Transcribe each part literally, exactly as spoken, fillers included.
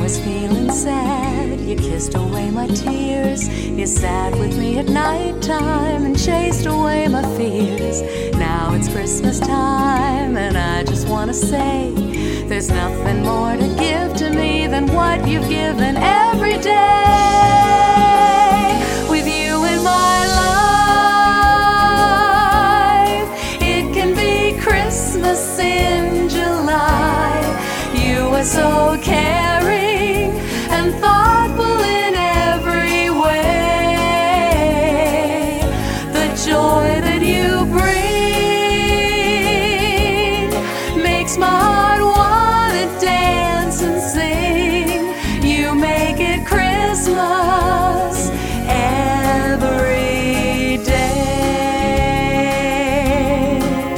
was feeling sad, you kissed away my tears. You sat with me at night time and chased away my fears. Now it's Christmas time and I just wanna say, there's nothing more to give to me than what you've given every day. With you in my life, it can be Christmas in July. You are so caring and thoughtful in every way. The joy that you bring makes my heart wanna dance and sing. You make it Christmas every day.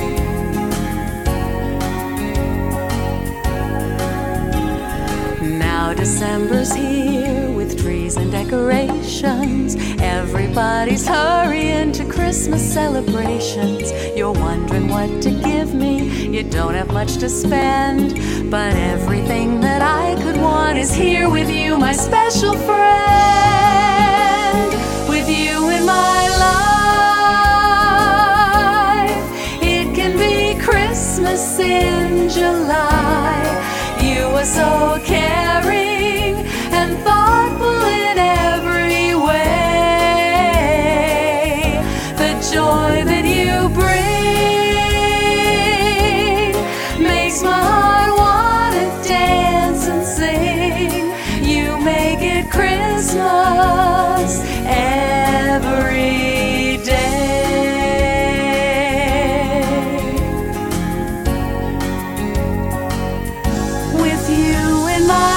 Now December's here with trees and decorations. Everybody's hurrying to Christmas celebrations. You're wondering what to give me. You don't have much to spend, but everything that I could want is here with you, my special friend. With you in my life, it can be Christmas in July. You are so caring and thoughtful in every way. The joy that you bring makes my heart wanna dance and sing. You make it Christmas every day. With you in my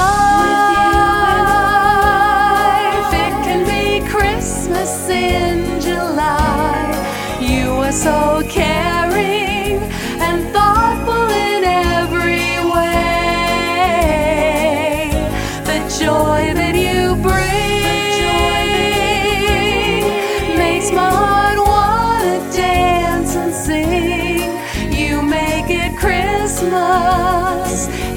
life, it can be Christmas in July. You are so caring and thoughtful in every way. The joy that you bring makes my heart wanna dance and sing. You make it Christmas